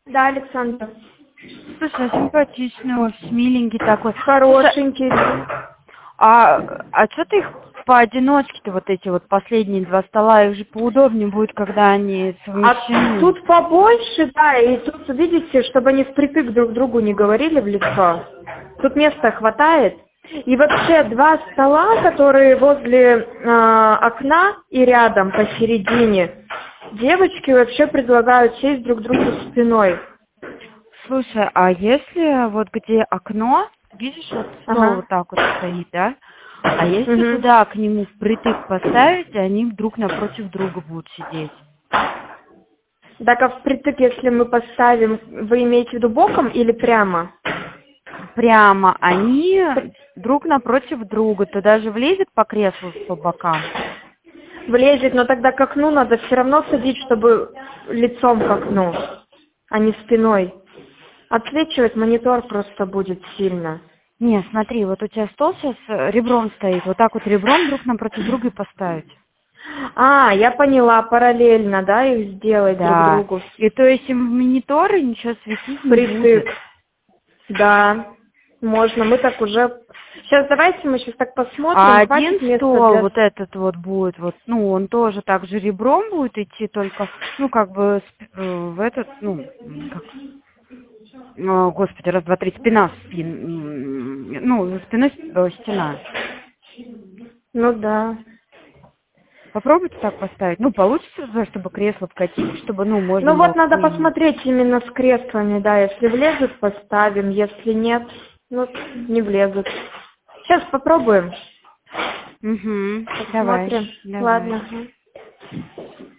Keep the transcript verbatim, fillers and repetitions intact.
Да, Александр. Слушай, симпатичный, очень миленький такой. Хорошенький. А, а что ты их поодиночке-то, вот эти вот последние два стола, их же поудобнее будет, когда они совмещены. А тут побольше, да, и тут, видите, чтобы они впритык друг другу не говорили в лицо. Тут места хватает. И вообще два стола, которые возле э, окна и рядом посередине, девочки вообще предлагают сесть друг другу спиной. Слушай, а если вот где окно, видишь, вот стол Ага. вот так вот стоит, да? А если Угу. туда к нему впритык поставить, и они друг напротив друга будут сидеть? Так, а впритык, если мы поставим, вы имеете в виду боком или прямо? Прямо они друг напротив друга, то даже влезет по креслу по бокам. Влезет, но тогда к окну надо все равно садить, чтобы лицом к окну, а не спиной. Отсвечивать монитор просто будет сильно. Не, смотри, вот у тебя стол сейчас ребром стоит, вот так вот ребром друг напротив друга и поставить. А, я поняла, параллельно, да, их сделать Да. друг другу. И то есть им в мониторы ничего светить не Притык. будет. Да, можно, мы так уже... Сейчас давайте мы сейчас так посмотрим, А хватит один места стол, для... вот этот вот будет, вот, ну, он тоже так же ребром будет идти, только, ну, как бы, сп- э, в этот, ну, как, о, господи, раз, два, три, спина, спин, м, ну, за спиной с- э, стена. Ну да. Попробуйте так поставить. Ну, получится, да, чтобы кресло вкатить, чтобы, ну, можно Ну было вот надо выйти. посмотреть именно с креслами, да, если влезут, поставим, если нет, ну, не влезут. Сейчас попробуем, Угу, давай, посмотрим. давай. Ладно.